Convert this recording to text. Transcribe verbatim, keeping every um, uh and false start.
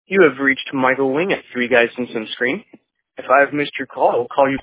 You have reached Michael Wing at Three Guys and Some Screen. If I have missed your call, I will call you